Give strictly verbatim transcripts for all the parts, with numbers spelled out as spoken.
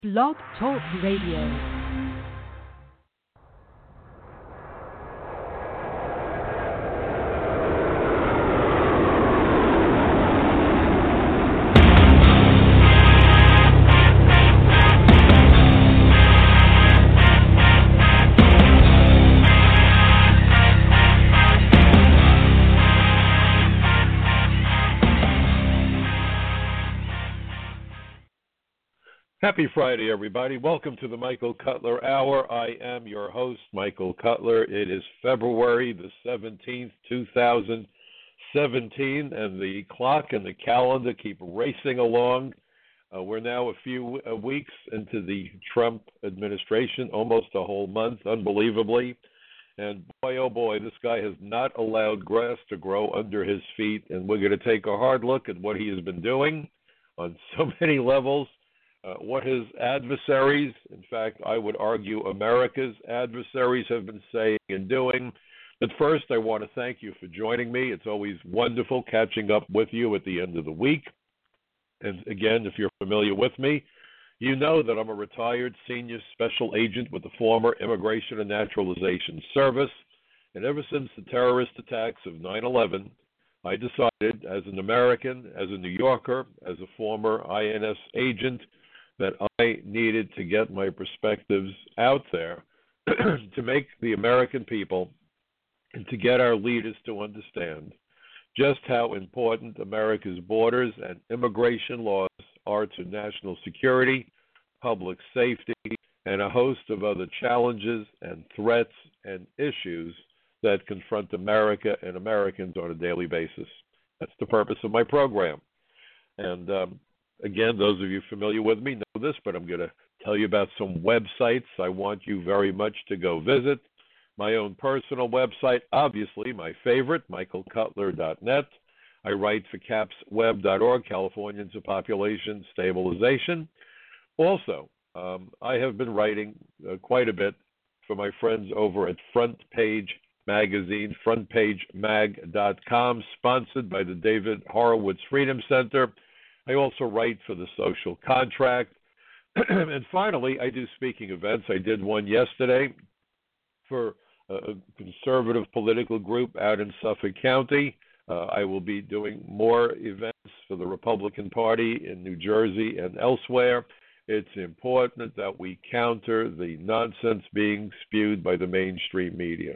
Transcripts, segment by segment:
Blog Talk Radio. Happy Friday, everybody. Welcome to the Michael Cutler Hour. I am your host, Michael Cutler. It is February the seventeenth, two thousand seventeen, and the clock and the calendar keep racing along. Uh, we're now a few uh, weeks into the Trump administration, almost a whole month, unbelievably. And boy, oh boy, this guy has not allowed grass to grow under his feet, and we're going to take a hard look at what he has been doing on so many levels. Uh, what his adversaries, in fact, I would argue America's adversaries have been saying and doing. But first, I want to thank you for joining me. It's always wonderful catching up with you at the end of the week. And again, if you're familiar with me, you know that I'm a retired senior special agent with the former Immigration and Naturalization Service. And ever since the terrorist attacks of nine eleven, I decided as an American, as a New Yorker, as a former I N S agent, that I needed to get my perspectives out there to make the American people and to get our leaders to understand just how important America's borders and immigration laws are to national security, public safety, and a host of other challenges and threats and issues that confront America and Americans on a daily basis. That's the purpose of my program. And um, Again, those of you familiar with me know this, but I'm going to tell you about some websites I want you very much to go visit. My own personal website, obviously my favorite, michael cutler dot net. I write for caps web dot org, Californians of Population Stabilization. Also, um, I have been writing uh, quite a bit for my friends over at Front Page Magazine, front page mag dot com, sponsored by the David Horowitz Freedom Center. I also write for the Social Contract. And finally, I do speaking events. I did one yesterday for a conservative political group out in Suffolk County. Uh, I will be doing more events for the Republican Party in New Jersey and elsewhere. It's important that we counter the nonsense being spewed by the mainstream media.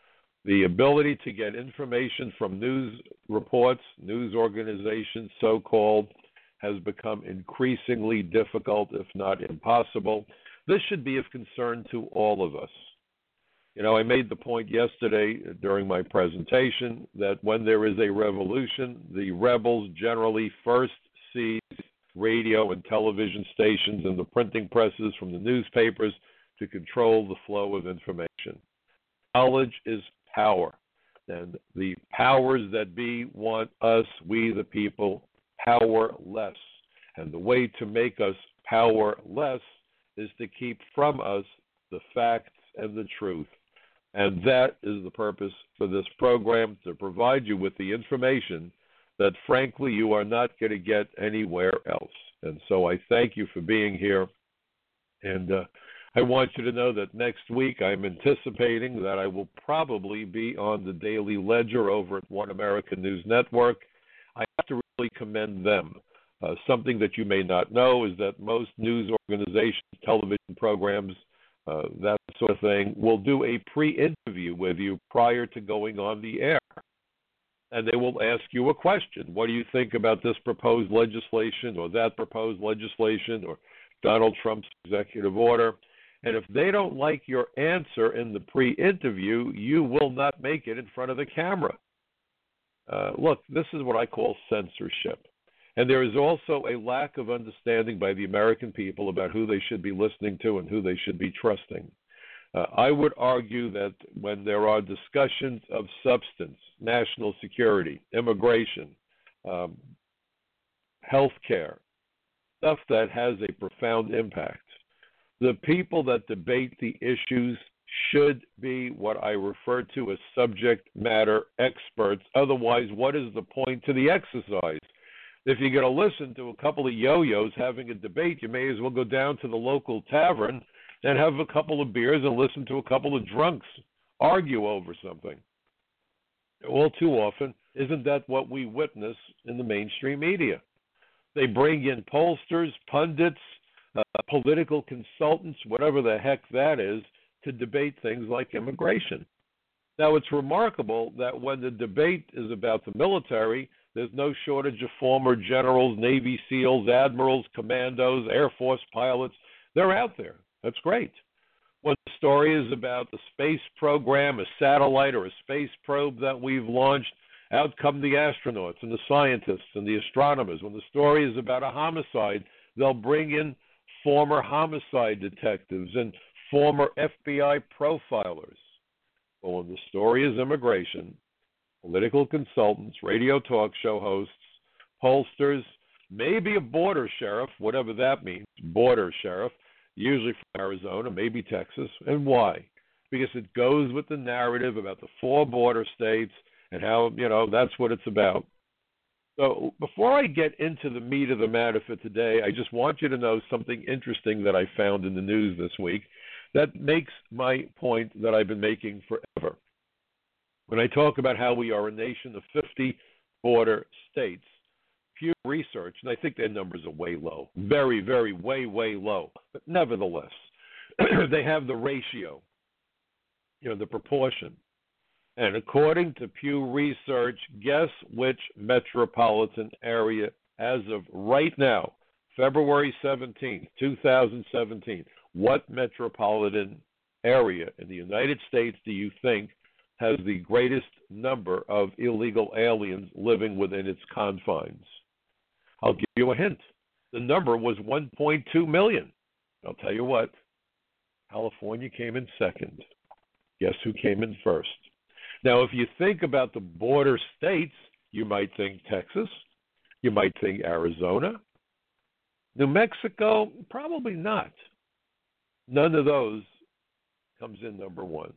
The ability to get information from news reports, news organizations, so-called, has become increasingly difficult, if not impossible. This should be of concern to all of us. You know, I made the point yesterday during my presentation that when there is a revolution, the rebels generally first seize radio and television stations and the printing presses from the newspapers to control the flow of information. Knowledge is power, and the powers that be want us, we the people, powerless. And the way to make us powerless is to keep from us the facts and the truth. And that is the purpose for this program, to provide you with the information that, frankly, you are not going to get anywhere else. And so I thank you for being here. And uh, I want you to know that next week I'm anticipating that I will probably be on the Daily Ledger over at One American News Network. I have to really commend them. Uh, something that you may not know is that most news organizations, television programs, uh, that sort of thing, will do a pre-interview with you prior to going on the air. And they will ask you a question. What do you think about this proposed legislation or that proposed legislation or Donald Trump's executive order? And if they don't like your answer in the pre-interview, you will not make it in front of the camera. Uh, look, this is what I call censorship. And there is also a lack of understanding by the American people about who they should be listening to and who they should be trusting. Uh, I would argue that when there are discussions of substance, national security, immigration, um, health care, stuff that has a profound impact, the people that debate the issues should be what I refer to as subject matter experts. Otherwise, what is the point to the exercise? If you're going to listen to a couple of yo-yos having a debate, you may as well go down to the local tavern and have a couple of beers and listen to a couple of drunks argue over something. All too often, isn't that what we witness in the mainstream media? They bring in pollsters, pundits, uh, political consultants, whatever the heck that is, to debate things like immigration. Now, it's remarkable that when the debate is about the military, there's no shortage of former generals, Navy SEALs, admirals, commandos, Air Force pilots. They're out there. That's great. When the story is about the space program, a satellite or a space probe that we've launched, out come the astronauts and the scientists and the astronomers. When the story is about a homicide, they'll bring in former homicide detectives and former F B I profilers. But when the story is immigration, political consultants, radio talk show hosts, pollsters, maybe a border sheriff, whatever that means, border sheriff, usually from Arizona, maybe Texas. And why? Because it goes with the narrative about the four border states and how, you know, that's what it's about. So before I get into the meat of the matter for today, I just want you to know something interesting that I found in the news this week that makes my point that I've been making forever. When I talk about how we are a nation of fifty border states, Pew Research, and I think their numbers are way low, very, very, way, way low, but nevertheless, they have the ratio, you know, the proportion. And according to Pew Research, guess which metropolitan area as of right now, February seventeenth, twenty seventeen, what metropolitan area in the United States do you think has the greatest number of illegal aliens living within its confines? I'll give you a hint. The number was one point two million. I'll tell you what, California came in second. Guess who came in first? Now, if you think about the border states, you might think Texas. You might think Arizona. New Mexico, probably not. None of those comes in number one.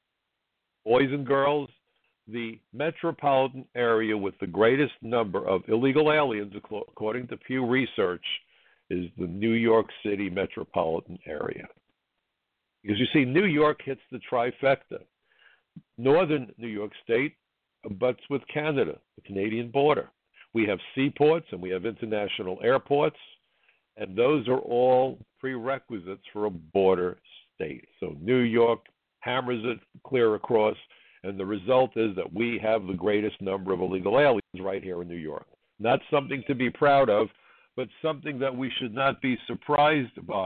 Boys and girls, the metropolitan area with the greatest number of illegal aliens, according to Pew Research, is the New York City metropolitan area. Because you see, New York hits the trifecta. Northern New York State abuts with Canada, the Canadian border. We have seaports and we have international airports, and those are all prerequisites for a border state. So New York hammers it clear across, and the result is that we have the greatest number of illegal aliens right here in New York. Not something to be proud of, but something that we should not be surprised by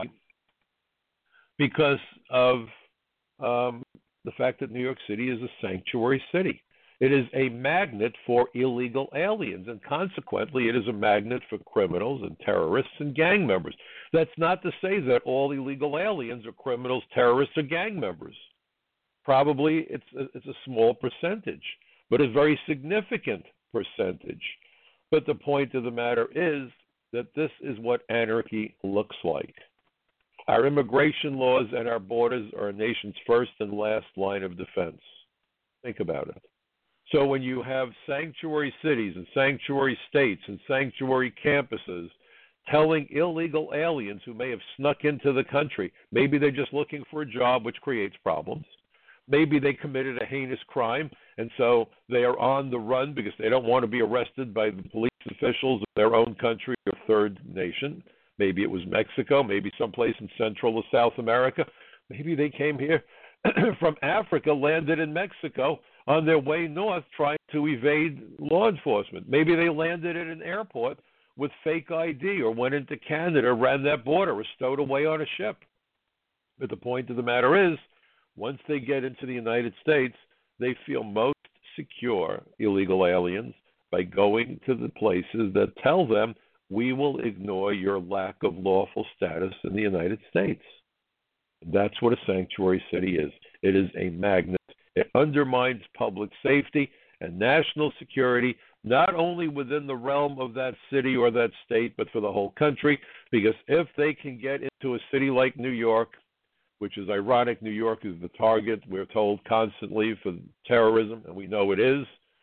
because of um, the fact that New York City is a sanctuary city. It is a magnet for illegal aliens, and consequently, it is a magnet for criminals and terrorists and gang members. That's not to say that all illegal aliens are criminals, terrorists, or gang members. Probably it's a, it's a small percentage, but a very significant percentage. But the point of the matter is that this is what anarchy looks like. Our immigration laws and our borders are a nation's first and last line of defense. Think about it. So when you have sanctuary cities and sanctuary states and sanctuary campuses telling illegal aliens who may have snuck into the country, maybe they're just looking for a job, which creates problems. Maybe they committed a heinous crime, and so they are on the run because they don't want to be arrested by the police officials of their own country or third nation. Maybe it was Mexico, maybe someplace in Central or South America. Maybe they came here from Africa, landed in Mexico on their way north trying to evade law enforcement. Maybe they landed at an airport with fake I D or went into Canada, ran that border, or stowed away on a ship. But the point of the matter is, once they get into the United States, they feel most secure, illegal aliens, by going to the places that tell them, we will ignore your lack of lawful status in the United States. That's what a sanctuary city is. It is a magnet. It undermines public safety and national security, not only within the realm of that city or that state, but for the whole country, because if they can get into a city like New York, which is ironic, New York is the target, we're told constantly, for terrorism, and we know it is.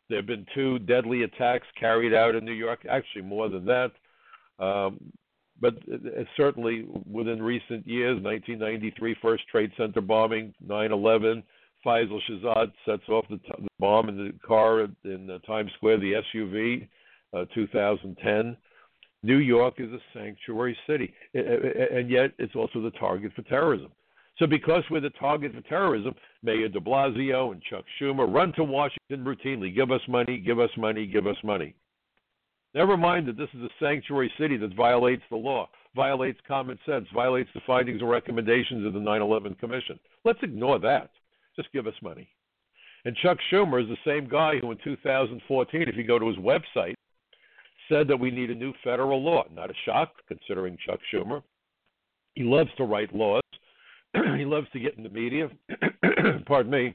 There have been two deadly attacks carried out in New York, actually more than that. Um, but it, certainly within recent years, nineteen ninety-three First Trade Center bombing, nine eleven, Faisal Shahzad sets off the, t- the bomb in the car in uh, Times Square, the S U V, uh, two thousand ten. New York is a sanctuary city, and yet it's also the target for terrorism. So because we're the target for terrorism, Mayor de Blasio and Chuck Schumer run to Washington routinely, give us money, give us money, give us money. Never mind that this is a sanctuary city that violates the law, violates common sense, violates the findings and recommendations of the nine eleven Commission. Let's ignore that. Just give us money. And Chuck Schumer is the same guy who in two thousand fourteen, if you go to his website, said that we need a new federal law. Not a shock, considering Chuck Schumer. He loves to write laws. He loves to get in the media. Pardon me.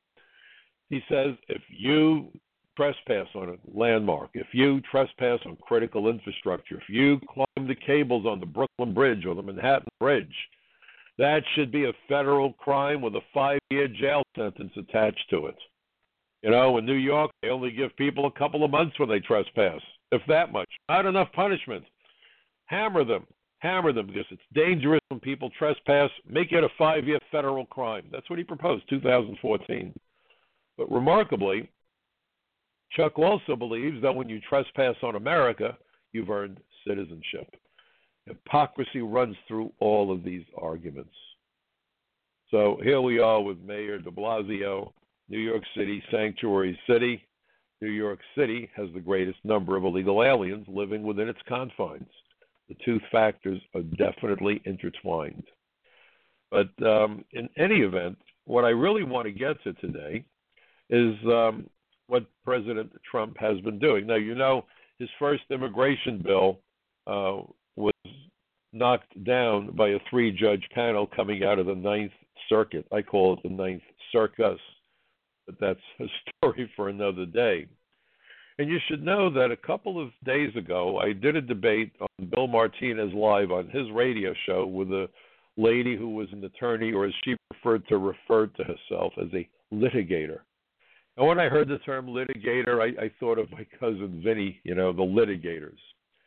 He says if you trespass on a landmark, if you trespass on critical infrastructure, if you climb the cables on the Brooklyn Bridge or the Manhattan Bridge, that should be a federal crime with a five-year jail sentence attached to it. You know, in New York, they only give people a couple of months when they trespass, if that much. Not enough punishment. Hammer them. Hammer them because it's dangerous when people trespass. Make it a five-year federal crime. That's what he proposed, two thousand fourteen. But remarkably, Chuck also believes that when you trespass on America, you've earned citizenship. Hypocrisy runs through all of these arguments. So here we are with Mayor de Blasio, New York City, sanctuary city. New York City has the greatest number of illegal aliens living within its confines. The two factors are definitely intertwined. But um, in any event, what I really want to get to today is um, what President Trump has been doing. Now, you know, his first immigration bill uh, was knocked down by a three-judge panel coming out of the Ninth Circuit. I call it the Ninth Circus, but that's a story for another day. And you should know that a couple of days ago, I did a debate on Bill Martinez Live on his radio show with a lady who was an attorney, or as she preferred to refer to herself, as a litigator. And when I heard the term litigator, I, I thought of my cousin Vinny, you know, the litigators.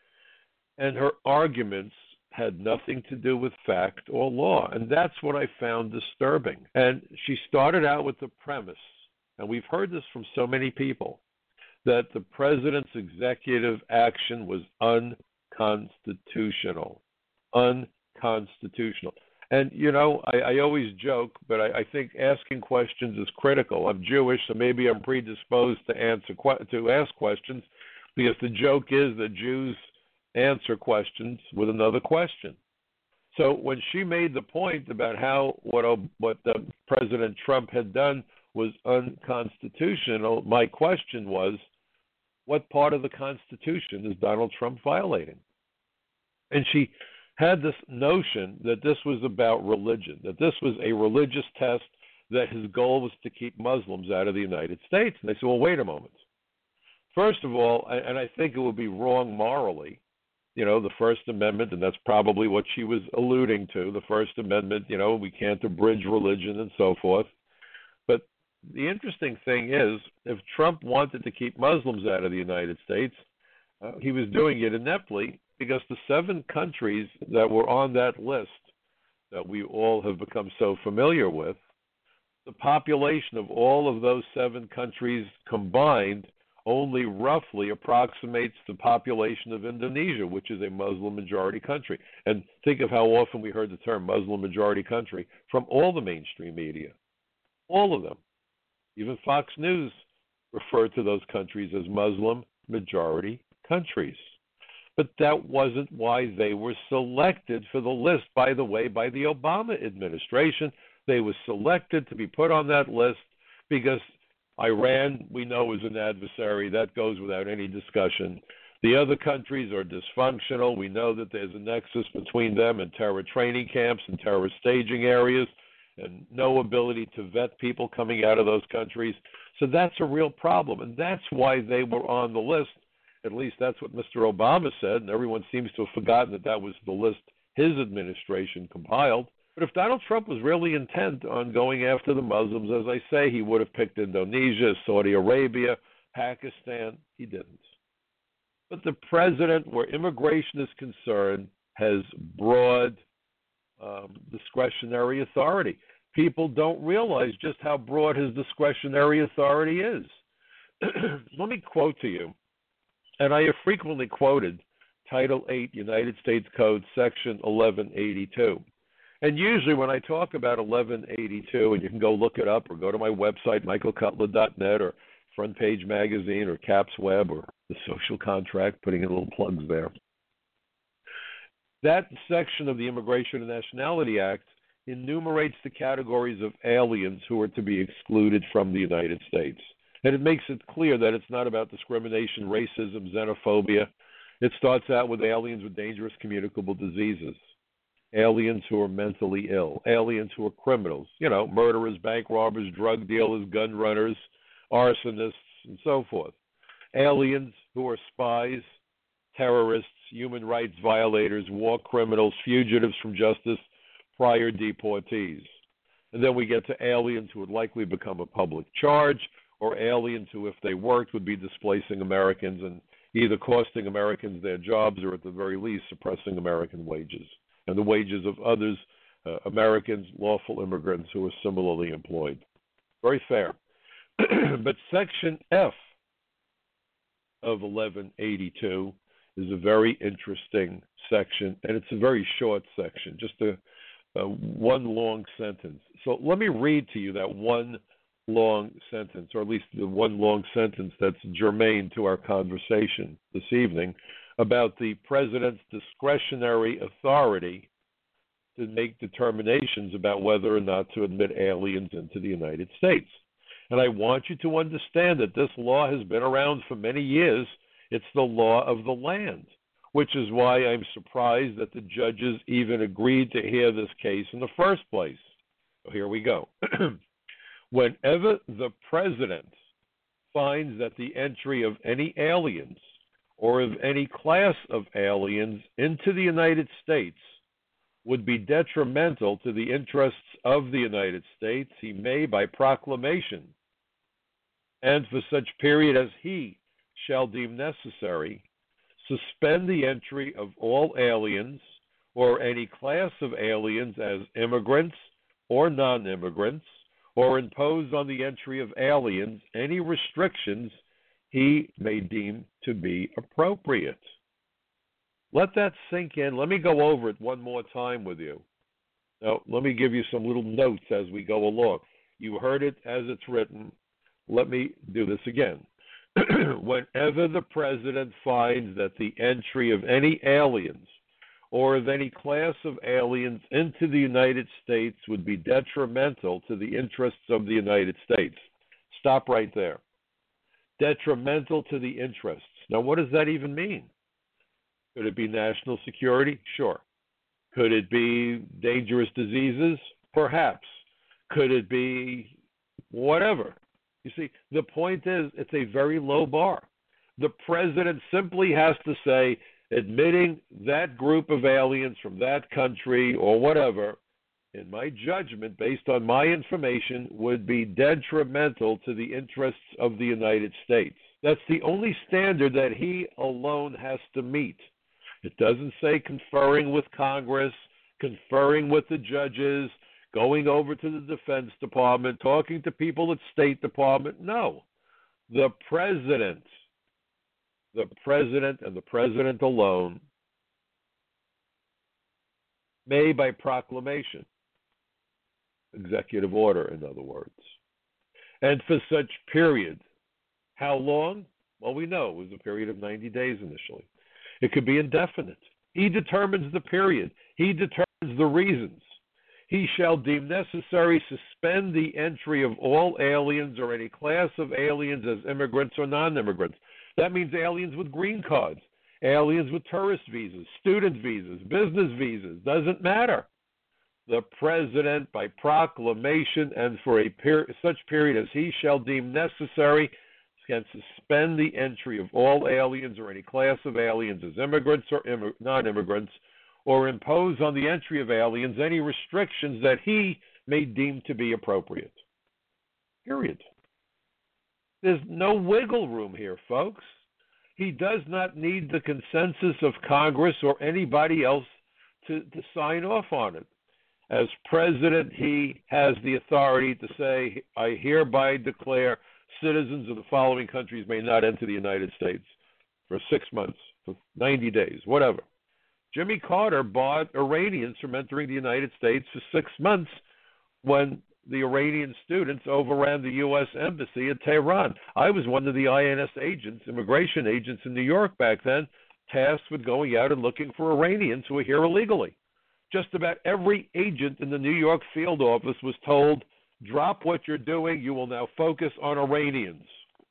And her arguments had nothing to do with fact or law, and that's what I found disturbing. And she started out with the premise, and we've heard this from so many people, that the president's executive action was unconstitutional. Unconstitutional. And, you know, I, I always joke, but I, I think asking questions is critical. I'm Jewish, so maybe I'm predisposed to answer to ask questions, because the joke is that Jews answer questions with another question. So when she made the point about how what what the President Trump had done was unconstitutional, my question was, what part of the Constitution is Donald Trump violating? And she had this notion that this was about religion, that this was a religious test, that his goal was to keep Muslims out of the United States. And they said, well, wait a moment. First of all, and I think it would be wrong morally, you know, the First Amendment, and that's probably what she was alluding to, the First Amendment, you know, we can't abridge religion and so forth. But the interesting thing is, if Trump wanted to keep Muslims out of the United States, uh, he was doing it ineptly, because the seven countries that were on that list that we all have become so familiar with, the population of all of those seven countries combined only roughly approximates the population of Indonesia, which is a Muslim-majority country. And think of how often we heard the term Muslim-majority country from all the mainstream media, all of them. Even Fox News referred to those countries as Muslim-majority countries. But that wasn't why they were selected for the list, by the way, by the Obama administration. They were selected to be put on that list because Iran, we know, is an adversary. That goes without any discussion. The other countries are dysfunctional. We know that there's a nexus between them and terror training camps and terror staging areas, and no ability to vet people coming out of those countries. So that's a real problem, and that's why they were on the list. At least that's what Mister Obama said, and everyone seems to have forgotten that that was the list his administration compiled. But if Donald Trump was really intent on going after the Muslims, as I say, he would have picked Indonesia, Saudi Arabia, Pakistan, he didn't. But the president, where immigration is concerned, has broad um, discretionary authority. People don't realize just how broad his discretionary authority is. Let me quote to you, and I have frequently quoted Title eight, United States Code, Section eleven eighty-two. And usually when I talk about eleven eighty-two, and you can go look it up or go to my website, michael cutler dot net, or Front Page Magazine, or Caps Web, or The Social Contract, putting in little plugs there. That section of the Immigration and Nationality Act enumerates the categories of aliens who are to be excluded from the United States. And it makes it clear that it's not about discrimination, racism, xenophobia. It starts out with aliens with dangerous communicable diseases, aliens who are mentally ill, aliens who are criminals, you know, murderers, bank robbers, drug dealers, gun runners, arsonists, and so forth. Aliens who are spies, terrorists, human rights violators, war criminals, fugitives from justice, prior deportees. And then we get to aliens who would likely become a public charge, or aliens who, if they worked, would be displacing Americans and either costing Americans their jobs or at the very least suppressing American wages and the wages of others, uh, Americans, lawful immigrants who are similarly employed. Very fair. But Section F of eleven eighty-two is a very interesting section, and it's a very short section, just a, a one long sentence. So let me read to you that one long sentence, or at least the one long sentence that's germane to our conversation this evening about the president's discretionary authority to make determinations about whether or not to admit aliens into the United States. And I want you to understand that this law has been around for many years. It's the law of the land, which is why I'm surprised that the judges even agreed to hear this case in the first place. So here we go. Whenever the president finds that the entry of any aliens or of any class of aliens into the United States would be detrimental to the interests of the United States, he may, by proclamation, and for such period as he shall deem necessary, suspend the entry of all aliens or any class of aliens as immigrants or non-immigrants, or impose on the entry of aliens any restrictions he may deem to be appropriate. Let that sink in. Let me go over it one more time with you. Now, let me give you some little notes as we go along. You heard it as it's written. Let me do this again. Whenever the president finds that the entry of any aliens or of any class of aliens into the United States would be detrimental to the interests of the United States. Stop right there. Detrimental to the interests. Now, what does that even mean? Could it be national security? Sure. Could it be dangerous diseases? Perhaps. Could it be whatever? You see, the point is, it's a very low bar. The president simply has to say, admitting that group of aliens from that country or whatever, in my judgment, based on my information, would be detrimental to the interests of the United States. That's the only standard that he alone has to meet. It doesn't say conferring with Congress, conferring with the judges, going over to the Defense Department, talking to people at State Department. No. The president, the president and the president alone may, by proclamation, executive order, in other words, and for such period. How long? Well, we know it was a period of ninety days initially. It could be indefinite. He determines the period. He determines the reasons. He shall deem necessary suspend the entry of all aliens or any class of aliens as immigrants or non-immigrants. That means aliens with green cards, aliens with tourist visas, student visas, business visas. Doesn't matter. The president, by proclamation and for a per- such period as he shall deem necessary, can suspend the entry of all aliens or any class of aliens as immigrants or Im- non-immigrants, or impose on the entry of aliens any restrictions that he may deem to be appropriate. Period. There's no wiggle room here, folks. He does not need the consensus of Congress or anybody else to, to sign off on it. As president, he has the authority to say, I hereby declare citizens of the following countries may not enter the United States for six months, for ninety days, whatever. Jimmy Carter barred Iranians from entering the United States for six months when the Iranian students overran the U S embassy at Tehran. I was one of the I N S agents, immigration agents in New York back then, tasked with going out and looking for Iranians who were here illegally. Just about every agent in the New York field office was told, drop what you're doing, you will now focus on Iranians.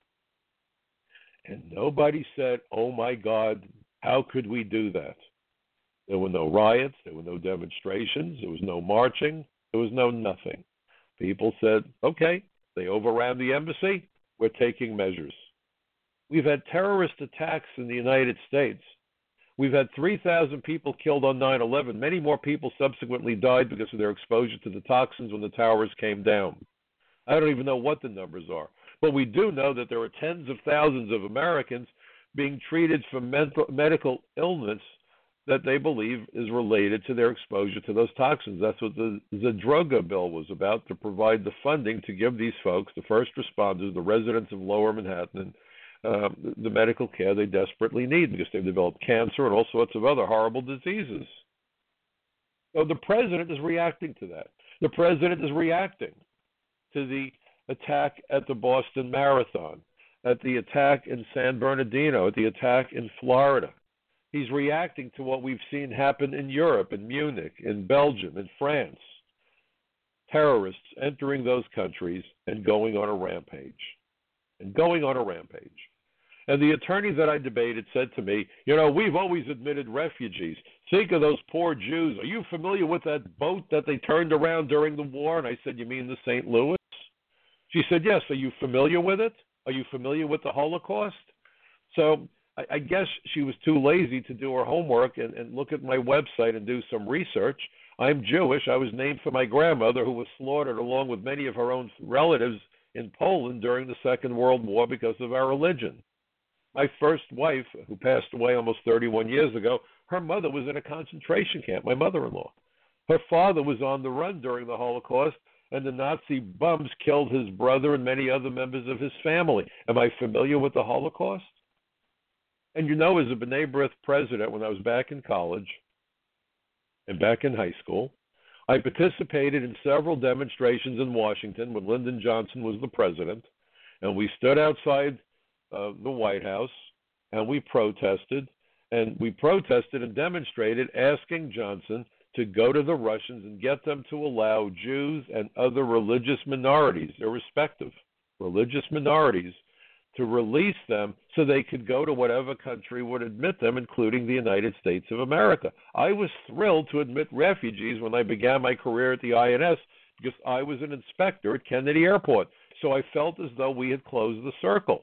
And nobody said, oh my God, how could we do that? There were no riots, there were no demonstrations, there was no marching, there was no nothing. People said, okay, they overran the embassy, we're taking measures. We've had terrorist attacks in the United States. We've had three thousand people killed on nine eleven. Many more people subsequently died because of their exposure to the toxins when the towers came down. I don't even know what the numbers are. But we do know that there are tens of thousands of Americans being treated for mental, medical illness that they believe is related to their exposure to those toxins. That's what the Zadruga bill was about, to provide the funding to give these folks, the first responders, the residents of Lower Manhattan, and uh, the medical care they desperately need because they've developed cancer and all sorts of other horrible diseases. So the president is reacting to that. The president is reacting to the attack at the Boston Marathon, at the attack in San Bernardino, at the attack in Florida. He's reacting to what we've seen happen in Europe, in Munich, in Belgium, in France. Terrorists entering those countries and going on a rampage. And going on a rampage. And the attorney that I debated said to me, you know, we've always admitted refugees. Think of those poor Jews. Are you familiar with that boat that they turned around during the war? And I said, you mean the Saint Louis? She said, yes. Are you familiar with it? Are you familiar with the Holocaust? So I, I guess she was too lazy to do her homework and, and look at my website and do some research. I'm Jewish. I was named for my grandmother, who was slaughtered along with many of her own relatives in Poland during the Second World War because of our religion. My first wife, who passed away almost thirty-one years ago, her mother was in a concentration camp, my mother-in-law. Her father was on the run during the Holocaust, and the Nazi bums killed his brother and many other members of his family. Am I familiar with the Holocaust? And you know, as a B'nai B'rith president, when I was back in college and back in high school, I participated in several demonstrations in Washington when Lyndon Johnson was the president, and we stood outside uh, the White House, and we protested, and we protested and demonstrated asking Johnson to go to the Russians and get them to allow Jews and other religious minorities, irrespective, religious minorities, to release them so they could go to whatever country would admit them, including the United States of America. I was thrilled to admit refugees when I began my career at the I N S because I was an inspector at Kennedy Airport. So I felt as though we had closed the circle.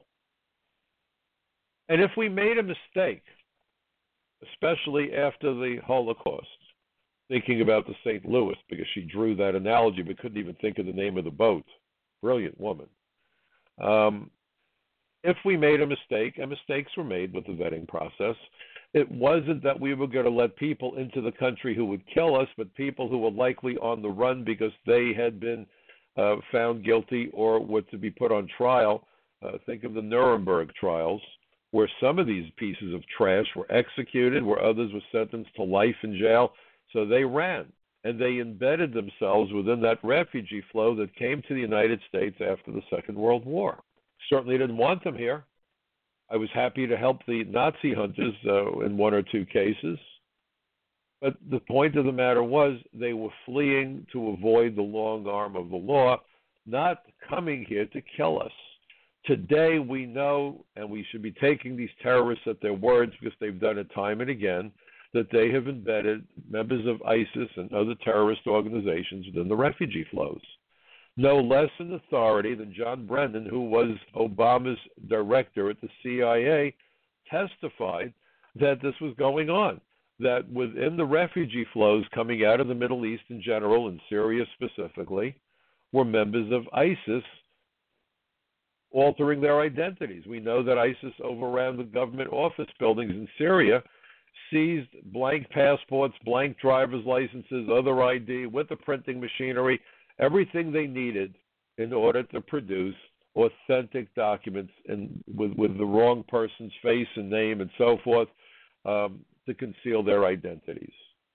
And if we made a mistake, especially after the Holocaust, thinking about the Saint Louis, because she drew that analogy but couldn't even think of the name of the boat. Brilliant woman. Um, if we made a mistake, and mistakes were made with the vetting process, it wasn't that we were going to let people into the country who would kill us, but people who were likely on the run because they had been uh, found guilty or were to be put on trial. Uh, think of the Nuremberg trials, where some of these pieces of trash were executed, where others were sentenced to life in jail. So they ran, and they embedded themselves within that refugee flow that came to the United States after the Second World War. Certainly didn't want them here. I was happy to help the Nazi hunters uh, in one or two cases. But the point of the matter was they were fleeing to avoid the long arm of the law, not coming here to kill us. Today we know, and we should be taking these terrorists at their words because they've done it time and again, that they have embedded members of ISIS and other terrorist organizations within the refugee flows. No less an authority than John Brennan, who was Obama's director at the C I A, testified that this was going on, that within the refugee flows coming out of the Middle East in general and Syria specifically were members of ISIS altering their identities. We know that ISIS overran the government office buildings in Syria, seized blank passports, blank driver's licenses, other I D with the printing machinery, everything they needed in order to produce authentic documents and with, with the wrong person's face and name and so forth um, to conceal their identities.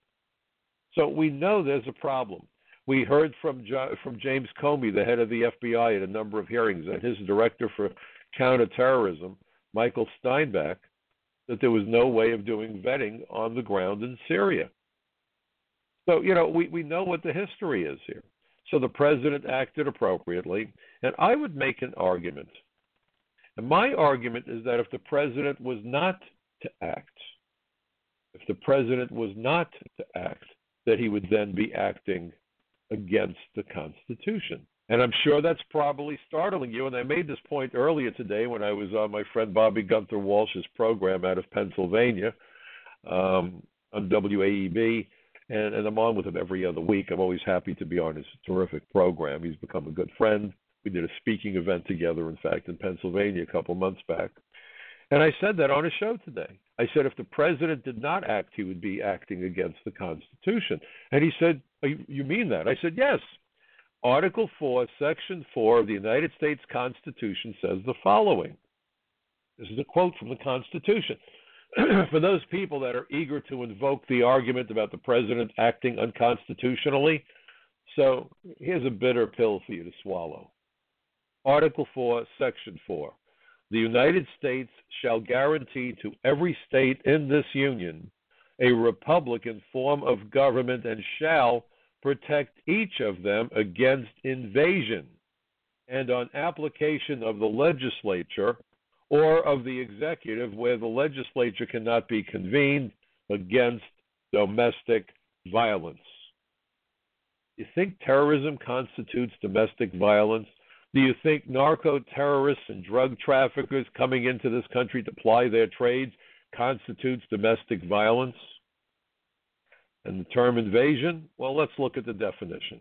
So we know there's a problem. We heard from jo- from James Comey, the head of the F B I, at a number of hearings, and his director for counterterrorism, Michael Steinbach, that there was no way of doing vetting on the ground in Syria. So, you know, we, we know what the history is here. So the president acted appropriately, and I would make an argument. And my argument is that if the president was not to act, if the president was not to act, that he would then be acting against the Constitution. And I'm sure that's probably startling you. And I made this point earlier today when I was on my friend Bobby Gunther Walsh's program out of Pennsylvania um, on W A E B. And, and I'm on with him every other week. I'm always happy to be on his terrific program. He's become a good friend. We did a speaking event together, in fact, in Pennsylvania a couple months back. And I said that on a show today. I said if the president did not act, he would be acting against the Constitution. And he said, you mean that? I said, yes. Article four, Section four of the United States Constitution says the following. This is a quote from the Constitution. For those people that are eager to invoke the argument about the president acting unconstitutionally, so here's a bitter pill for you to swallow. Article four, Section four. The United States shall guarantee to every state in this union a republican form of government and shall protect each of them against invasion and on application of the legislature or of the executive where the legislature cannot be convened against domestic violence. You think terrorism constitutes domestic violence? Do you think narco-terrorists and drug traffickers coming into this country to ply their trades constitutes domestic violence? And the term invasion? Well, let's look at the definition.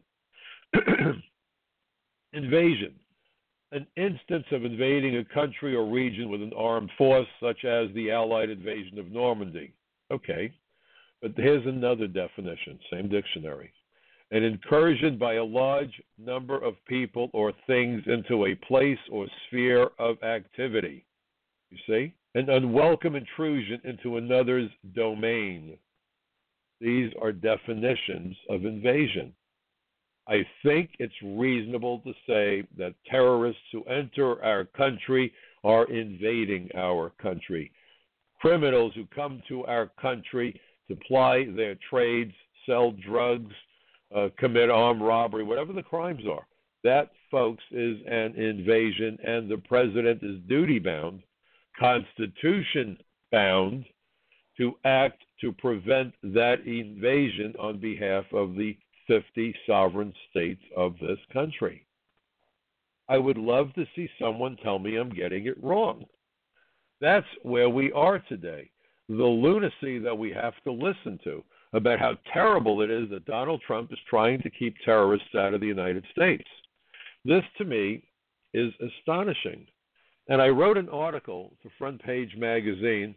Invasion, an instance of invading a country or region with an armed force, such as the Allied invasion of Normandy. Okay, but here's another definition, same dictionary. An incursion by a large number of people or things into a place or sphere of activity. You see? An unwelcome intrusion into another's domain. These are definitions of invasion. I think it's reasonable to say that terrorists who enter our country are invading our country. Criminals who come to our country to ply their trades, sell drugs, uh, commit armed robbery, whatever the crimes are. That, folks, is an invasion, and the president is duty-bound, Constitution-bound, to act to prevent that invasion on behalf of the fifty sovereign states of this country. I would love to see someone tell me I'm getting it wrong. That's where we are today. The lunacy that we have to listen to about how terrible it is that Donald Trump is trying to keep terrorists out of the United States. This, to me, is astonishing. And I wrote an article for Front Page Magazine.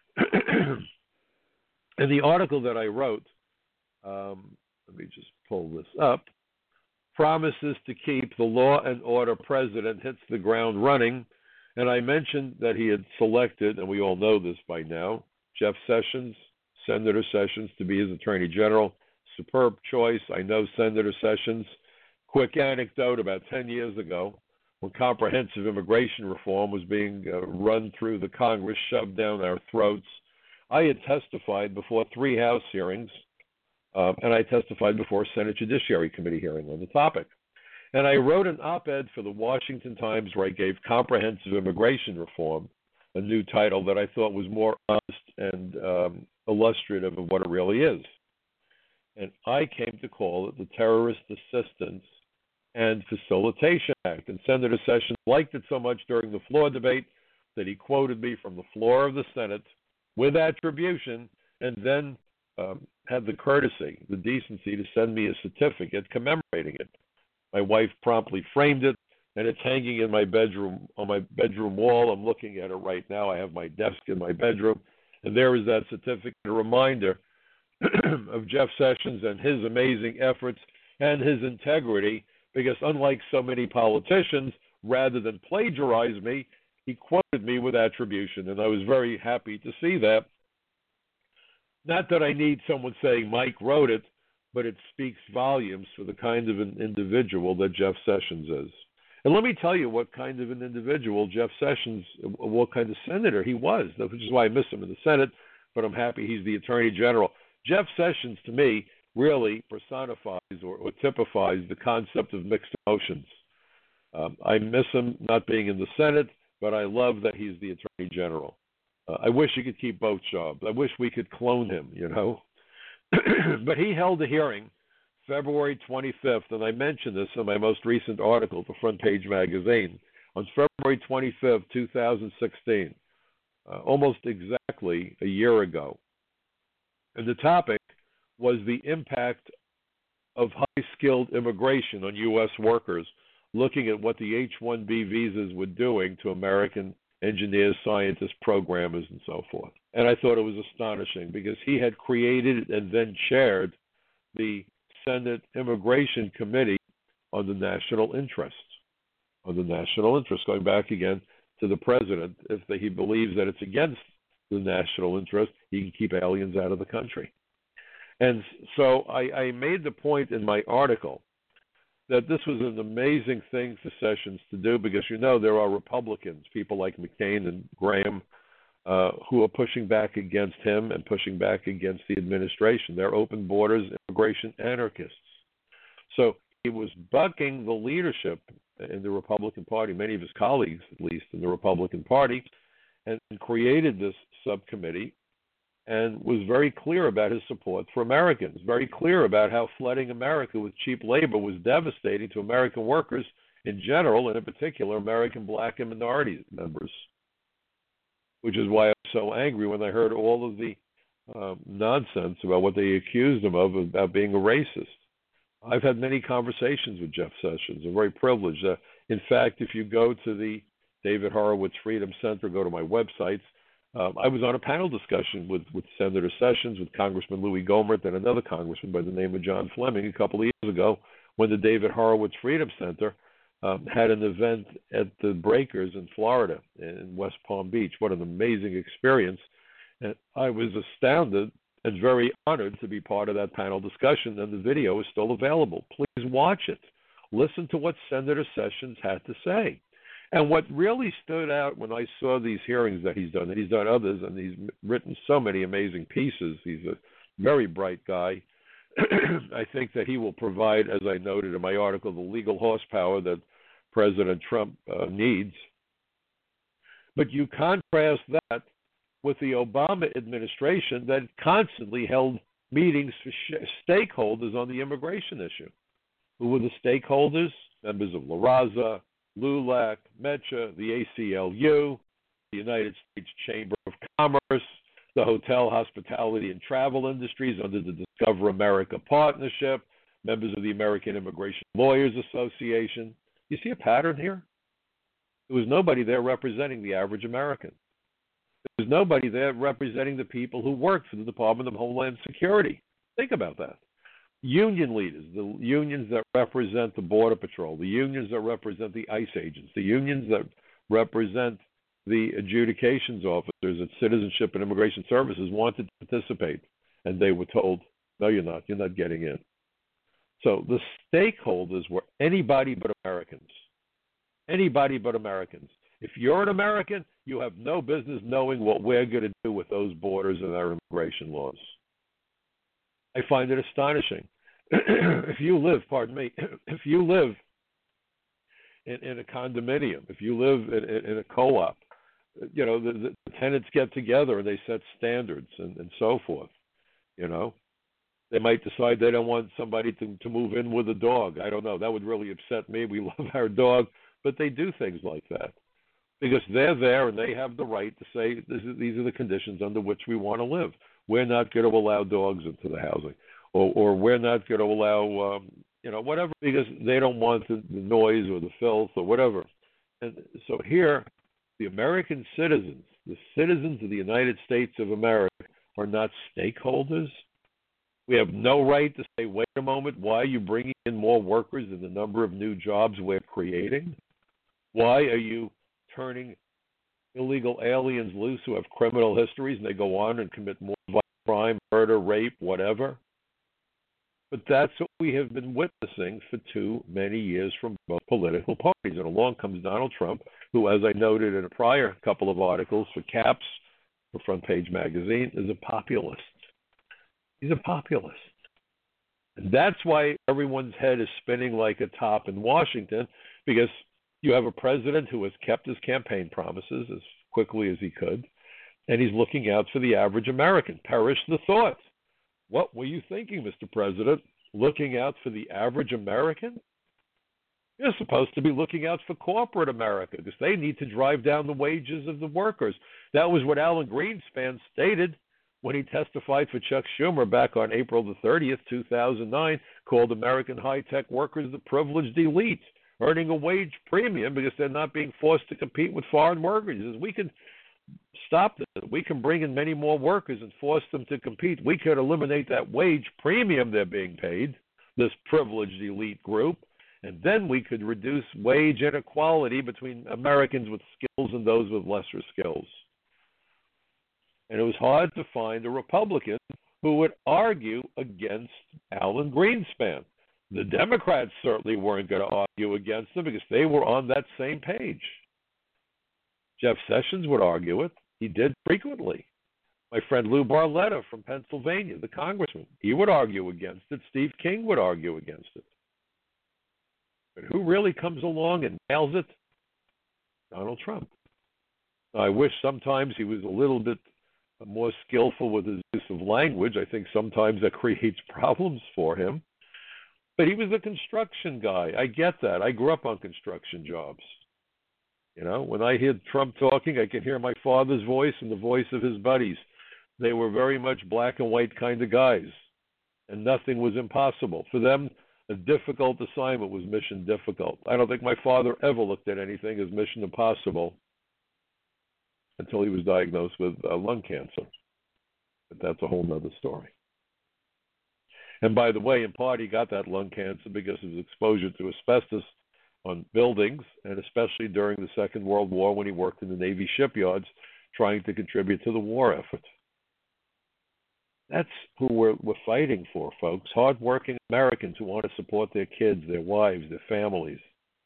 And the article that I wrote, um, let me just pull this up, promises to keep the law and order president hits the ground running. And I mentioned that he had selected, and we all know this by now, Jeff Sessions, Senator Sessions, to be his attorney general. Superb choice. I know Senator Sessions. Quick anecdote, about ten years ago, when comprehensive immigration reform was being uh, run through the Congress, shoved down our throats, I had testified before three House hearings, uh, and I testified before a Senate Judiciary Committee hearing on the topic. And I wrote an op-ed for the Washington Times where I gave comprehensive immigration reform a new title that I thought was more honest and um, illustrative of what it really is. And I came to call it the Terrorist Assistance and Facilitation Act. And Senator Sessions liked it so much during the floor debate that he quoted me from the floor of the Senate with attribution, and then um, had the courtesy, the decency to send me a certificate commemorating it. My wife promptly framed it and it's hanging in my bedroom, on my bedroom wall. I'm looking at it right now. I have my desk in my bedroom, and there is that certificate, a reminder of Jeff Sessions and his amazing efforts and his integrity, because unlike so many politicians, rather than plagiarize me, he quoted me with attribution, and I was very happy to see that. Not that I need someone saying Mike wrote it, but it speaks volumes for the kind of an individual that Jeff Sessions is. And let me tell you what kind of an individual Jeff Sessions, what kind of senator he was, which is why I miss him in the Senate, but I'm happy he's the Attorney General. Jeff Sessions, to me, really personifies or, or typifies the concept of mixed emotions. Um, I miss him not being in the Senate, but I love that he's the Attorney General. Uh, I wish he could keep both jobs. I wish we could clone him, you know. But he held a hearing February twenty-fifth, and I mentioned this in my most recent article for Front Page Magazine, on February twenty-fifth, two thousand sixteen, uh, almost exactly a year ago. And the topic was the impact of high-skilled immigration on U S workers, looking at what the H one B visas were doing to American engineers, scientists, programmers, and so forth. And I thought it was astonishing because he had created and then chaired the Senate Immigration Committee on the National Interest. On the national interest, going back again to the president, if he believes that it's against the national interest, he can keep aliens out of the country. And so I, I made the point in my article that this was an amazing thing for Sessions to do, because, you know, there are Republicans, people like McCain and Graham, uh, who are pushing back against him and pushing back against the administration. They're open borders, immigration anarchists. So he was bucking the leadership in the Republican Party, many of his colleagues, at least, in the Republican Party, and created this subcommittee and was very clear about his support for Americans, very clear about how flooding America with cheap labor was devastating to American workers in general, and in particular American black and minority members, which is why I was so angry when I heard all of the um, nonsense about what they accused him of, about being a racist. I've had many conversations with Jeff Sessions. I'm very privileged. Uh, in fact, if you go to the David Horowitz Freedom Center, go to my websites, Um, I was on a panel discussion with, with Senator Sessions, with Congressman Louis Gohmert, and another congressman by the name of John Fleming a couple of years ago, when the David Horowitz Freedom Center um, had an event at the Breakers in Florida, in West Palm Beach. What an amazing experience. And I was astounded and very honored to be part of that panel discussion, and the video is still available. Please watch it. Listen to what Senator Sessions had to say. And what really stood out when I saw these hearings that he's done, and he's done others, and he's written so many amazing pieces. He's a very bright guy. I think that he will provide, as I noted in my article, the legal horsepower that President Trump uh, needs. But you contrast that with the Obama administration that constantly held meetings for sh- stakeholders on the immigration issue. Who were the stakeholders? Members of La Raza, LULAC, METRA, the A C L U, the United States Chamber of Commerce, the hotel, hospitality, and travel industries under the Discover America Partnership, members of the American Immigration Lawyers Association. You see a pattern here? There was nobody there representing the average American. There was nobody there representing the people who worked for the Department of Homeland Security. Think about that. Union leaders, the unions that represent the Border Patrol, the unions that represent the ICE agents, the unions that represent the adjudications officers at Citizenship and Immigration Services wanted to participate, and they were told, no, you're not. You're not getting in. So the stakeholders were anybody but Americans. Anybody but Americans. If you're an American, you have no business knowing what we're going to do with those borders and our immigration laws. I find it astonishing. If you live, pardon me, if you live in, in a condominium, if you live in, in, in a co-op, you know, the, the tenants get together and they set standards and, and so forth, you know. They might decide they don't want somebody to, to move in with a dog. I don't know. That would really upset me. We love our dog, but they do things like that because they're there and they have the right to say this is, these are the conditions under which we want to live. We're not going to allow dogs into the housing, or, or we're not going to allow um, you know, whatever, because they don't want the, the noise or the filth or whatever. And so here, the American citizens, the citizens of the United States of America, are not stakeholders. We have no right to say, wait a moment, why are you bringing in more workers than the number of new jobs we're creating? Why are you turning illegal aliens loose who have criminal histories and they go on and commit more violent crime, murder, rape, whatever? But that's what we have been witnessing for too many years from both political parties. And along comes Donald Trump, who, as I noted in a prior couple of articles for Caps, for Front Page Magazine, is a populist. He's a populist. And that's why everyone's head is spinning like a top in Washington, because you have a president who has kept his campaign promises as quickly as he could, and he's looking out for the average American. Perish the thought. What were you thinking, Mister President? Looking out for the average American? You're supposed to be looking out for corporate America because they need to drive down the wages of the workers. That was what Alan Greenspan stated when he testified for Chuck Schumer back on April the thirtieth, two thousand nine, called American high-tech workers the privileged elite, earning a wage premium because they're not being forced to compete with foreign workers. We can stop this. We can bring in many more workers and force them to compete. We could eliminate that wage premium they're being paid, this privileged elite group, and then we could reduce wage inequality between Americans with skills and those with lesser skills. And it was hard to find a Republican who would argue against Alan Greenspan. The Democrats certainly weren't going to argue against him because they were on that same page. Jeff Sessions would argue it. He did frequently. My friend Lou Barletta from Pennsylvania, the congressman, he would argue against it. Steve King would argue against it. But who really comes along and nails it? Donald Trump. Now, I wish sometimes he was a little bit more skillful with his use of language. I think sometimes that creates problems for him. But he was a construction guy. I get that. I grew up on construction jobs. You know, when I hear Trump talking, I can hear my father's voice and the voice of his buddies. They were very much black and white kind of guys, and nothing was impossible. For them, a difficult assignment was mission difficult. I don't think my father ever looked at anything as mission impossible until he was diagnosed with uh, lung cancer. But that's a whole other story. And by the way, in part, he got that lung cancer because of his exposure to asbestos on buildings, and especially during the Second World War when he worked in the Navy shipyards trying to contribute to the war effort. That's who we're, we're fighting for, folks. Hardworking Americans who want to support their kids, their wives, their families.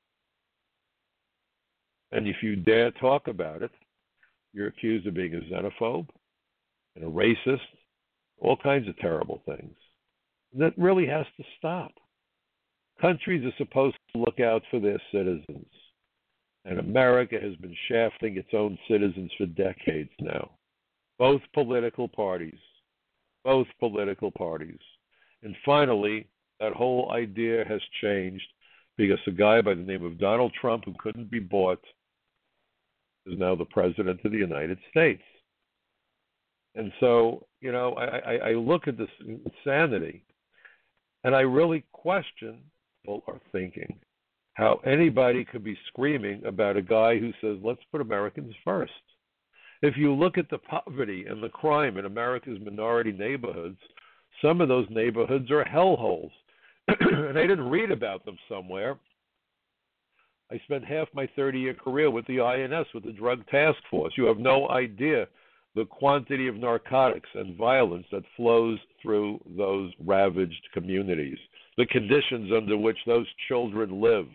And if you dare talk about it, you're accused of being a xenophobe and a racist, all kinds of terrible things. And that really has to stop. Countries are supposed to look out for their citizens. And America has been shafting its own citizens for decades now. Both political parties. Both political parties. And finally, that whole idea has changed because a guy by the name of Donald Trump, who couldn't be bought, is now the president of the United States. And so, you know, I, I, I look at this insanity, and I really question people are thinking how anybody could be screaming about a guy who says, let's put Americans first. If you look at the poverty and the crime in America's minority neighborhoods, some of those neighborhoods are hellholes. And I didn't read about them somewhere. I spent half my thirty-year career with the I N S, with the Drug Task Force. You have no idea the quantity of narcotics and violence that flows through those ravaged communities, the conditions under which those children live.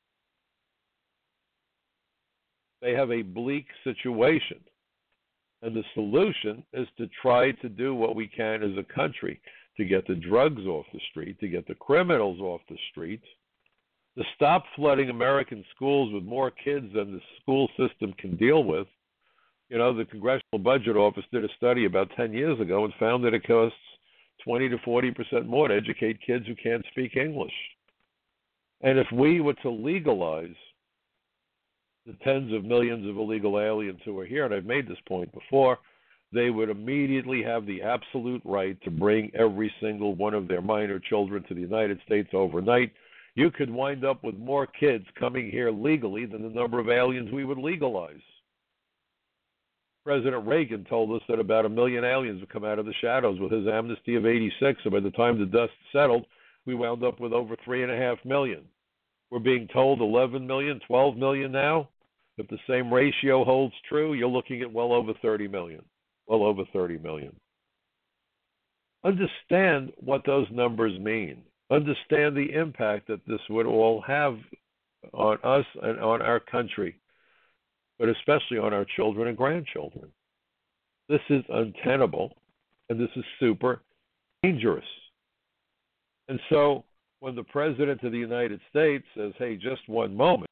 They have a bleak situation. And the solution is to try to do what we can as a country to get the drugs off the street, to get the criminals off the street, to stop flooding American schools with more kids than the school system can deal with. You know, the Congressional Budget Office did a study about ten years ago and found that it costs twenty to forty percent more to educate kids who can't speak English. And if we were to legalize the tens of millions of illegal aliens who are here, and I've made this point before, they would immediately have the absolute right to bring every single one of their minor children to the United States overnight. You could wind up with more kids coming here legally than the number of aliens we would legalize. President Reagan told us that about a million aliens would come out of the shadows with his amnesty of eighty-six, and by the time the dust settled, we wound up with over three and a half million. We're being told eleven million, twelve million now. If the same ratio holds true, you're looking at well over thirty million. Well over thirty million. Understand what those numbers mean. Understand the impact that this would all have on us and on our country, but especially on our children and grandchildren. This is untenable, and this is super dangerous. And so when the President of the United States says, hey, just one moment,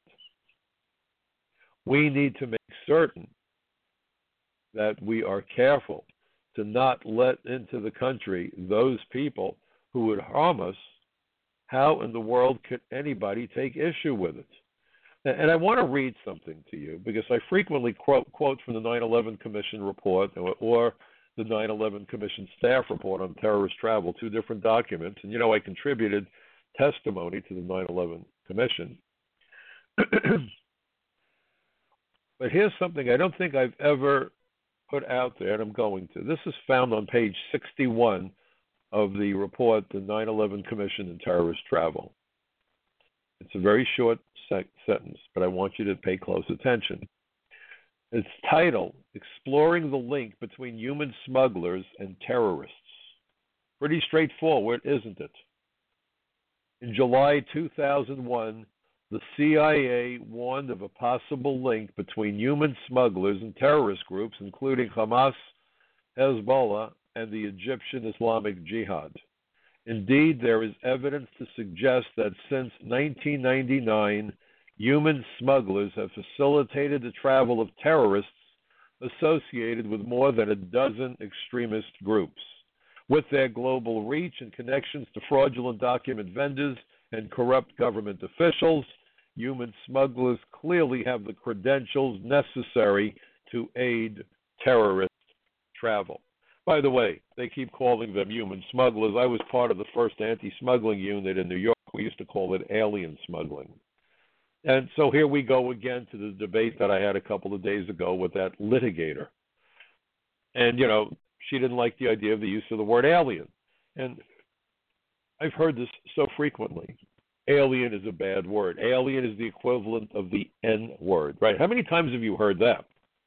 we need to make certain that we are careful to not let into the country those people who would harm us. How in the world could anybody take issue with it? And I want to read something to you because I frequently quote, quote from the nine eleven Commission report or, or the nine eleven Commission staff report on terrorist travel, two different documents. And, you know, I contributed testimony to the nine eleven Commission. But here's something I don't think I've ever put out there, and I'm going to. This is found on page sixty-one of the report, the nine eleven Commission and Terrorist Travel. It's a very short sec- sentence, but I want you to pay close attention. It's titled, Exploring the Link Between Human Smugglers and Terrorists. Pretty straightforward, isn't it? In July two thousand one, the C I A warned of a possible link between human smugglers and terrorist groups, including Hamas, Hezbollah, and the Egyptian Islamic Jihad. Indeed, there is evidence to suggest that since nineteen ninety-nine, human smugglers have facilitated the travel of terrorists associated with more than a dozen extremist groups. With their global reach and connections to fraudulent document vendors and corrupt government officials, human smugglers clearly have the credentials necessary to aid terrorist travel. By the way, they keep calling them human smugglers. I was part of the first anti-smuggling unit in New York. We used to call it alien smuggling. And so here we go again to the debate that I had a couple of days ago with that litigator. And, you know, she didn't like the idea of the use of the word alien. And I've heard this so frequently. Alien is a bad word. Alien is the equivalent of the N word, right? How many times have you heard that?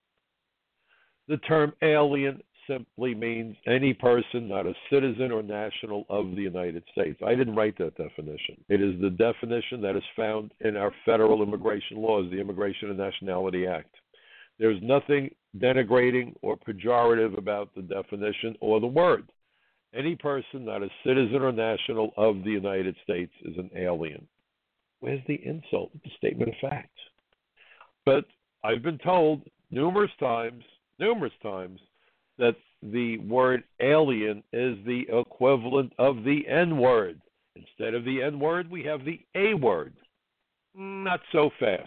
The term alien simply means any person not a citizen or national of the United States. I didn't write that definition. It is the definition that is found in our federal immigration laws, the Immigration and Nationality Act. There's nothing denigrating or pejorative about the definition or the word. Any person not a citizen or national of the United States is an alien. Where's the insult? It's a statement of fact. But I've been told numerous times, numerous times, that the word alien is the equivalent of the N word. Instead of the N word, we have the A word. Not so fast.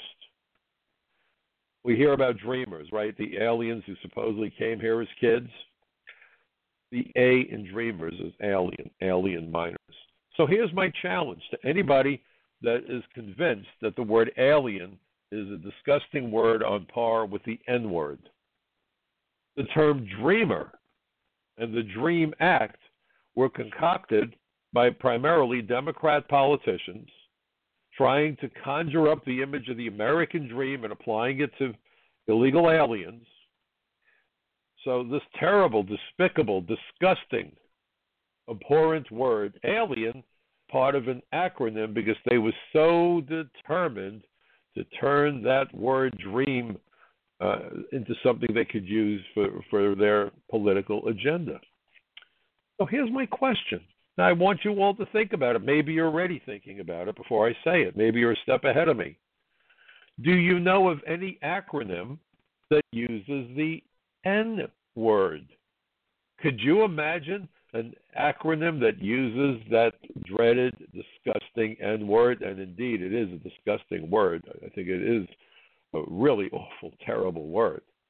We hear about dreamers, right? The aliens who supposedly came here as kids. The A in dreamers is alien, alien minors. So here's my challenge to anybody that is convinced that the word alien is a disgusting word on par with the N word. The term dreamer and the DREAM Act were concocted by primarily Democrat politicians trying to conjure up the image of the American dream and applying it to illegal aliens. So this terrible, despicable, disgusting, abhorrent word, alien, part of an acronym because they were so determined to turn that word dream Uh, into something they could use for, for their political agenda. So here's my question. Now, I want you all to think about it. Maybe you're already thinking about it before I say it. Maybe you're a step ahead of me. Do you know of any acronym that uses the N word? Could you imagine an acronym that uses that dreaded, disgusting N word? And indeed, it is a disgusting word. I think it is a really awful, terrible word.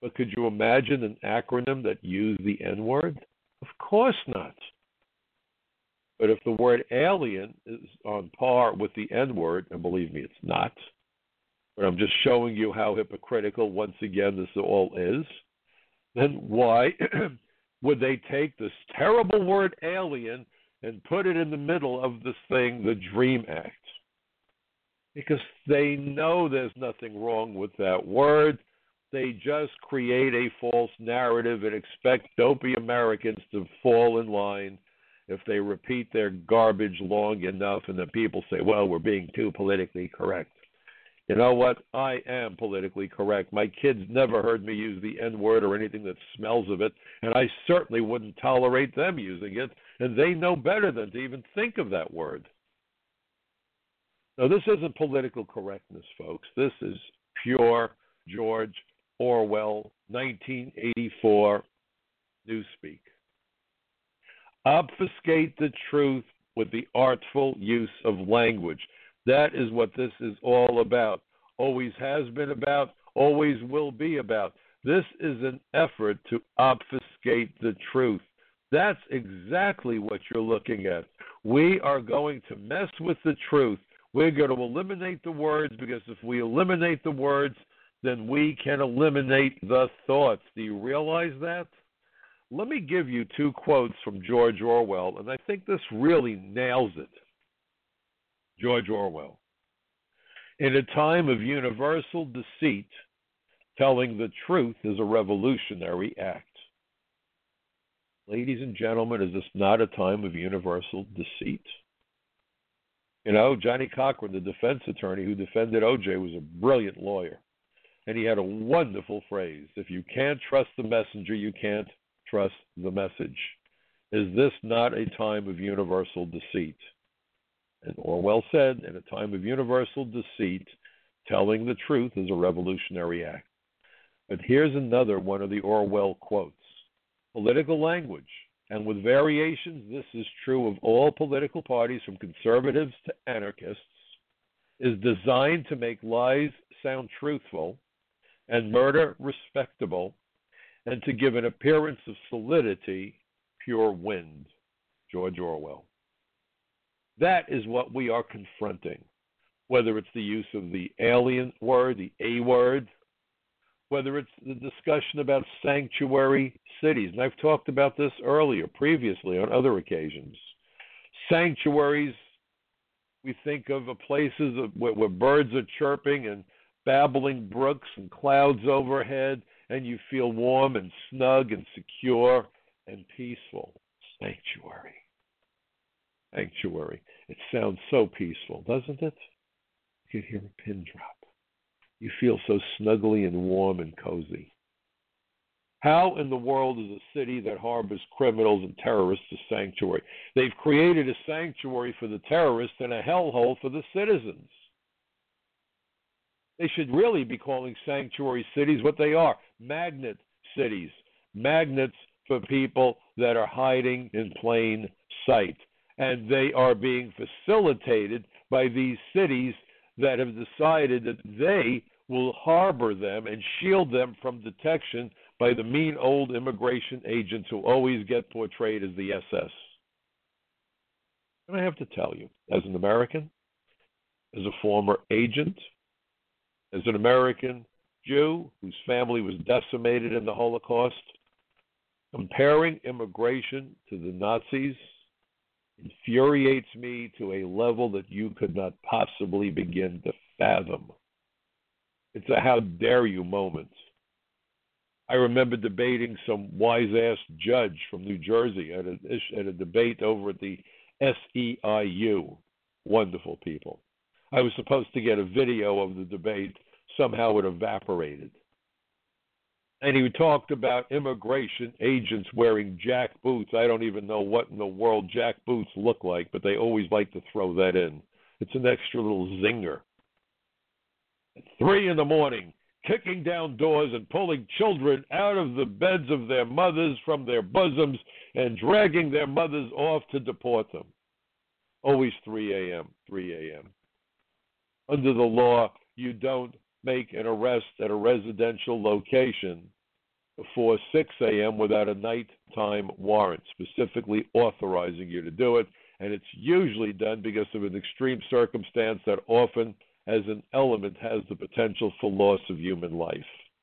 But could you imagine an acronym that used the N-word? Of course not. But if the word alien is on par with the N-word, and believe me, it's not, but I'm just showing you how hypocritical, once again, this all is, then why would they take this terrible word alien and put it in the middle of this thing, the DREAM Act? Because they know there's nothing wrong with that word. They just create a false narrative and expect dopey Americans to fall in line if they repeat their garbage long enough, and then people say, well, we're being too politically correct. You know what? I am politically correct. My kids never heard me use the N-word or anything that smells of it, and I certainly wouldn't tolerate them using it, and they know better than to even think of that word. Now, this isn't political correctness, folks. This is pure George Orwell, nineteen eighty-four, newspeak. Obfuscate the truth with the artful use of language. That is what this is all about. Always has been about, always will be about. This is an effort to obfuscate the truth. That's exactly what you're looking at. We are going to mess with the truth. We're going to eliminate the words, because if we eliminate the words, then we can eliminate the thoughts. Do you realize that? Let me give you two quotes from George Orwell, and I think this really nails it. George Orwell. In a time of universal deceit, telling the truth is a revolutionary act. Ladies and gentlemen, is this not a time of universal deceit? You know, Johnny Cochran, the defense attorney who defended O J, was a brilliant lawyer. And he had a wonderful phrase: if you can't trust the messenger, you can't trust the message. Is this not a time of universal deceit? And Orwell said, in a time of universal deceit, telling the truth is a revolutionary act. But here's another one of the Orwell quotes. Political language, and with variations, this is true of all political parties from conservatives to anarchists, is designed to make lies sound truthful and murder respectable, and to give an appearance of solidity, pure wind. George Orwell. That is what we are confronting, whether it's the use of the alien word, the A word, whether it's the discussion about sanctuary cities. And I've talked about this earlier, previously, on other occasions. Sanctuaries, we think of places where, where birds are chirping and babbling brooks and clouds overhead, and you feel warm and snug and secure and peaceful. Sanctuary. Sanctuary. It sounds so peaceful, doesn't it? You can hear a pin drop. You feel so snuggly and warm and cozy. How in the world is a city that harbors criminals and terrorists a sanctuary? They've created a sanctuary for the terrorists and a hellhole for the citizens. They should really be calling sanctuary cities what they are: magnet cities. Magnets for people that are hiding in plain sight. And they are being facilitated by these cities that have decided that they will harbor them and shield them from detection by the mean old immigration agents who always get portrayed as the S S. And I have to tell you, as an American, as a former agent, as an American Jew whose family was decimated in the Holocaust, comparing immigration to the Nazis infuriates me to a level that you could not possibly begin to fathom. It's a how dare you moment. I remember debating some wise-ass judge from New Jersey at a, at a debate over at the S E I U. Wonderful people. I was supposed to get a video of the debate. Somehow it evaporated. And he talked about immigration agents wearing jack boots. I don't even know what in the world jack boots look like, but they always like to throw that in. It's an extra little zinger. At three in the morning, kicking down doors and pulling children out of the beds of their mothers from their bosoms and dragging their mothers off to deport them. Always three a.m., three a.m. Under the law, you don't make an arrest at a residential location before six a.m. without a nighttime warrant specifically authorizing you to do it. And it's usually done because of an extreme circumstance that often, as an element, has the potential for loss of human life.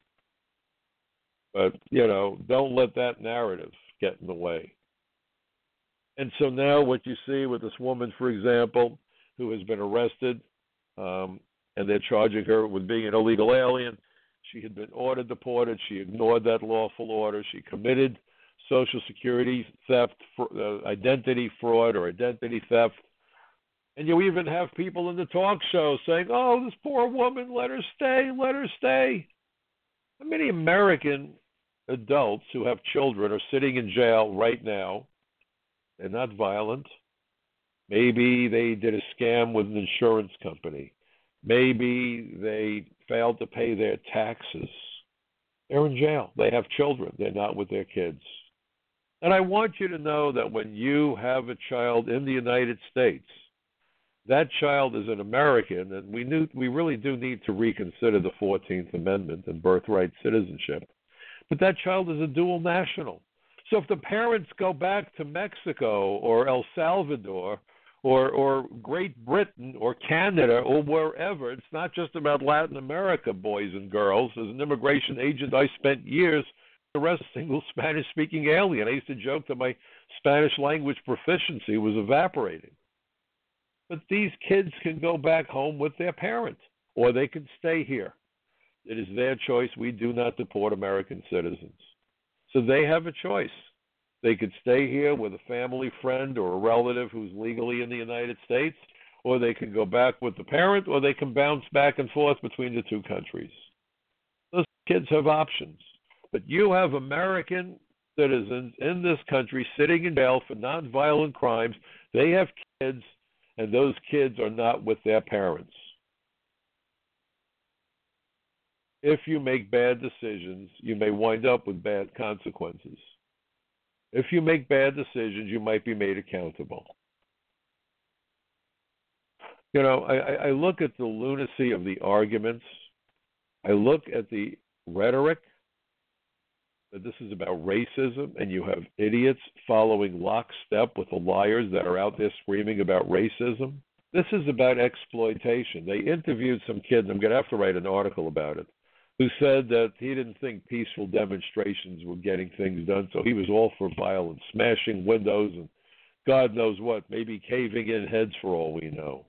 But, you know, don't let that narrative get in the way. And so now what you see with this woman, for example, who has been arrested, um, and they're charging her with being an illegal alien. She had been ordered deported. She ignored that lawful order. She committed Social Security theft, uh, identity fraud, or identity theft. And you even have people in the talk show saying, oh, this poor woman, let her stay, let her stay. How many American adults who have children are sitting in jail right now? They're not violent. Maybe they did a scam with an insurance company. Maybe they failed to pay their taxes. They're in jail. They have children. They're not with their kids. And I want you to know that when you have a child in the United States, that child is an American, and we knew, we really do need to reconsider the fourteenth Amendment and birthright citizenship. But that child is a dual national. So if the parents go back to Mexico or El Salvador or, or Great Britain or Canada or wherever, it's not just about Latin America, boys and girls. As an immigration agent, I spent years arresting a single Spanish-speaking alien. I used to joke that my Spanish language proficiency was evaporating. But these kids can go back home with their parent, or they can stay here. It is their choice. We do not deport American citizens. So they have a choice. They could stay here with a family friend or a relative who's legally in the United States, or they can go back with the parent, or they can bounce back and forth between the two countries. Those kids have options. But you have American citizens in this country sitting in jail for nonviolent crimes. They have kids, and those kids are not with their parents. If you make bad decisions, you may wind up with bad consequences. If you make bad decisions, you might be made accountable. You know, I, I look at the lunacy of the arguments. I look at the rhetoric that this is about racism, and you have idiots following lockstep with the liars that are out there screaming about racism. This is about exploitation. They interviewed some kid, and I'm going to have to write an article about it, who said that he didn't think peaceful demonstrations were getting things done, so he was all for violence, smashing windows and God knows what, maybe caving in heads for all we know.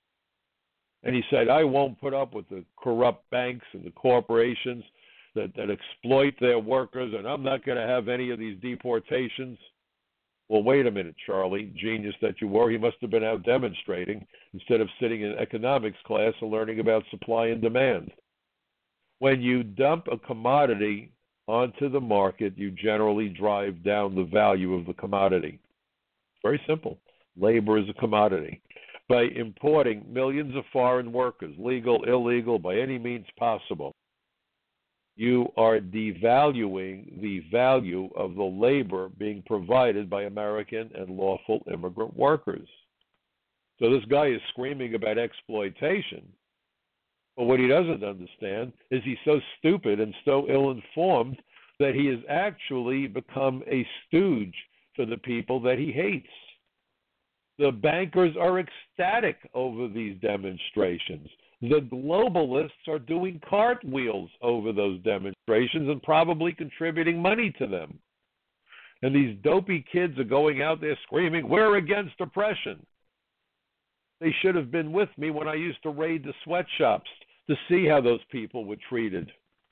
And he said, I won't put up with the corrupt banks and the corporations that, that exploit their workers, and I'm not going to have any of these deportations. Well, wait a minute, Charlie, genius that you were. He must have been out demonstrating instead of sitting in economics class and learning about supply and demand. When you dump a commodity onto the market, you generally drive down the value of the commodity. Very simple. Labor is a commodity. By importing millions of foreign workers, legal, illegal, by any means possible, you are devaluing the value of the labor being provided by American and lawful immigrant workers. So this guy is screaming about exploitation. But what he doesn't understand is he's so stupid and so ill-informed that he has actually become a stooge for the people that he hates. The bankers are ecstatic over these demonstrations. The globalists are doing cartwheels over those demonstrations and probably contributing money to them. And these dopey kids are going out there screaming, we're against oppression. They should have been with me when I used to raid the sweatshops to see how those people were treated,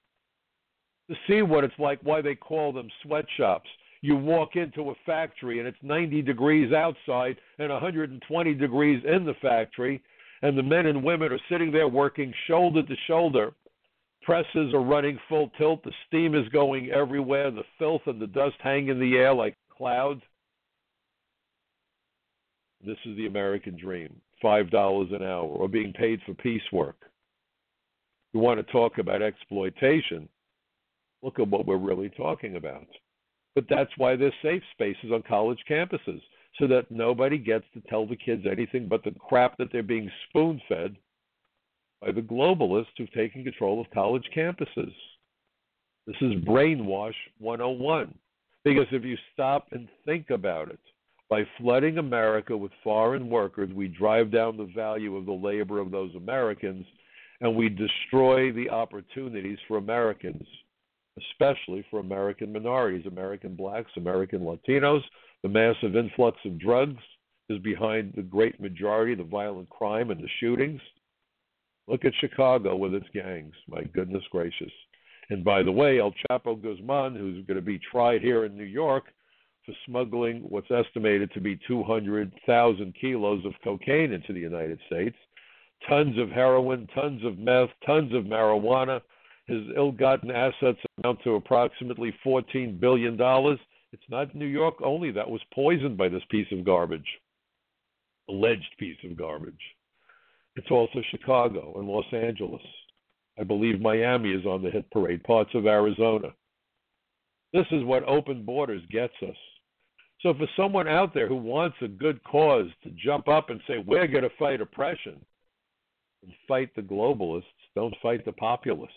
to see what it's like, why they call them sweatshops. You walk into a factory and it's ninety degrees outside and one hundred twenty degrees in the factory, and the men and women are sitting there working shoulder to shoulder. Presses are running full tilt. The steam is going everywhere. The filth and the dust hang in the air like clouds. This is the American dream, five dollars an hour, or being paid for piecework. You want to talk about exploitation, look at what we're really talking about. But that's why there's safe spaces on college campuses, so that nobody gets to tell the kids anything but the crap that they're being spoon-fed by the globalists who've taken control of college campuses. This is brainwash one oh one. Because if you stop and think about it, by flooding America with foreign workers, we drive down the value of the labor of those Americans, and we destroy the opportunities for Americans, especially for American minorities, American blacks, American Latinos. The massive influx of drugs is behind the great majority of the violent crime and the shootings. Look at Chicago with its gangs. My goodness gracious. And by the way, El Chapo Guzman, who's going to be tried here in New York for smuggling what's estimated to be two hundred thousand kilos of cocaine into the United States, tons of heroin, tons of meth, tons of marijuana. His ill-gotten assets amount to approximately fourteen billion dollars. It's not New York only that was poisoned by this piece of garbage, alleged piece of garbage. It's also Chicago and Los Angeles. I believe Miami is on the hit parade, parts of Arizona. This is what open borders gets us. So for someone out there who wants a good cause to jump up and say, we're going to fight oppression, and fight the globalists, don't fight the populists.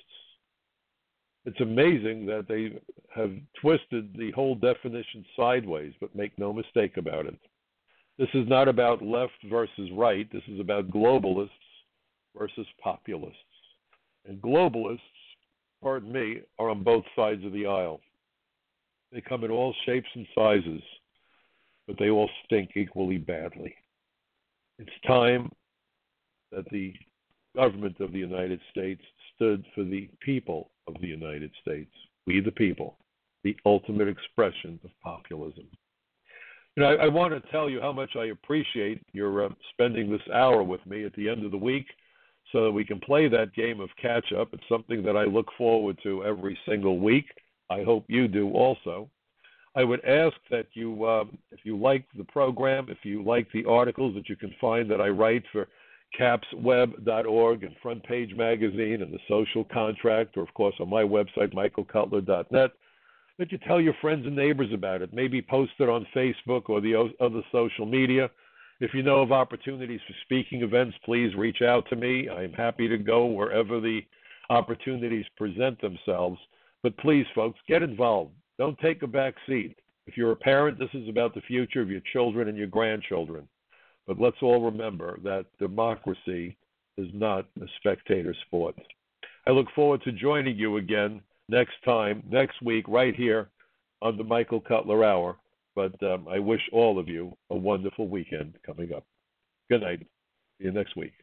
It's amazing that they have twisted the whole definition sideways, but make no mistake about it. This is not about left versus right. This is about globalists versus populists. And globalists, pardon me, are on both sides of the aisle. They come in all shapes and sizes, but they all stink equally badly. It's time that the government of the United States stood for the people of the United States. We the people, the ultimate expression of populism. You know, I, I want to tell you how much I appreciate your uh, spending this hour with me at the end of the week so that we can play that game of catch-up. It's something that I look forward to every single week. I hope you do also. I would ask that you, um, if you like the program, if you like the articles that you can find that I write for caps web dot org and Front Page Magazine and The Social Contract, or of course on my website, michael cutler dot net, that you tell your friends and neighbors about it. Maybe post it on Facebook or the other social media. If you know of opportunities for speaking events, please reach out to me. I'm happy to go wherever the opportunities present themselves. But please, folks, get involved. Don't take a back seat. If you're a parent, this is about the future of your children and your grandchildren. But let's all remember that democracy is not a spectator sport. I look forward to joining you again next time, next week, right here on the Michael Cutler Hour. But um, I wish all of you a wonderful weekend coming up. Good night. See you next week.